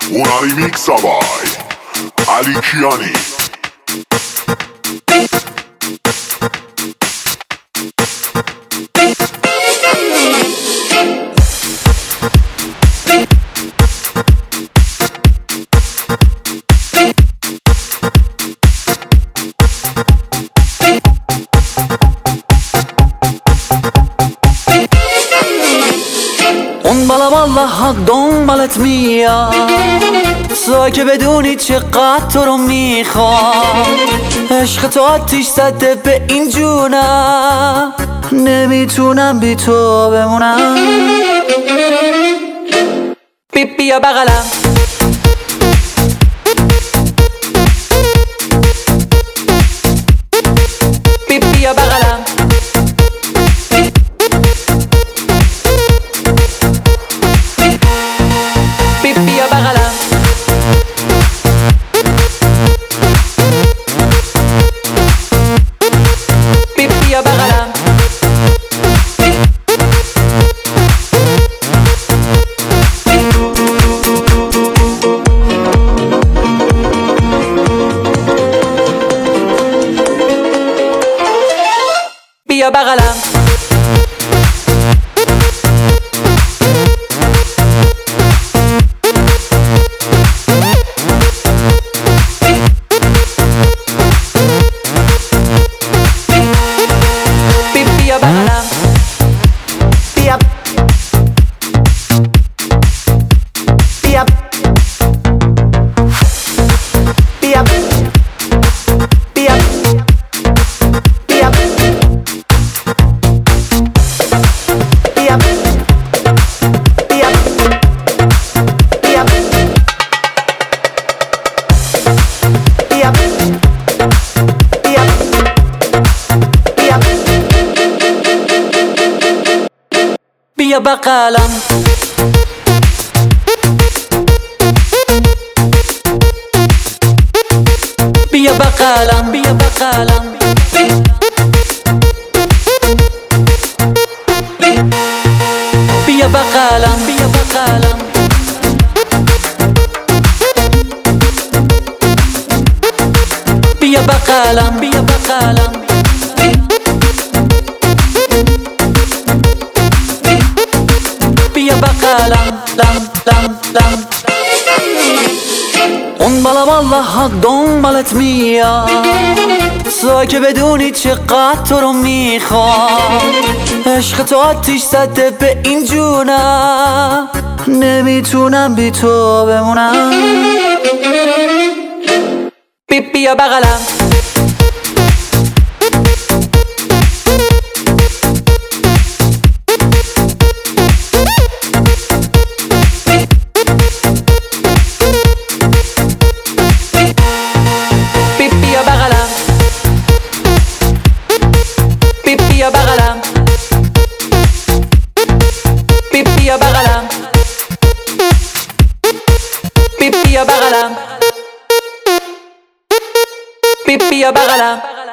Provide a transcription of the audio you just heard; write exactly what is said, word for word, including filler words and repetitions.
Una remixa by Ali Kiani. اون بالا بالا ها دنبالت میاد، سا که بدونی چقدر تو رو میخوام. عشق تو آتیش زده به این جونم، نمیتونم بی تو بمونم. بی بیا بغلم، بی بیا بغلم، بی بیا بغلم، بی بیا بغلم، بیا بغلم، بیا بغلم، بیا بیا بیا بیا بیا بیا بیا بیا بیا بیا بیا بغلم، بیا بغلم، بیا بغلم، بیا بغلم، بیا بغلم، بیا بغلم، بیا بغلم، بیا بغلم، لم لم لم. اون بالا بالا ها دنبالت میاد، سا که بدونی چقدر تو رو میخوام. عشق تو آتیش زده به این جونم، نمیتونم بی تو بمونم. بی بیا بغلم، بی بیا بغلم، بی بیا بغلم، بی بیا بغلم، بی بیا بغلم، بی بیا بغلم.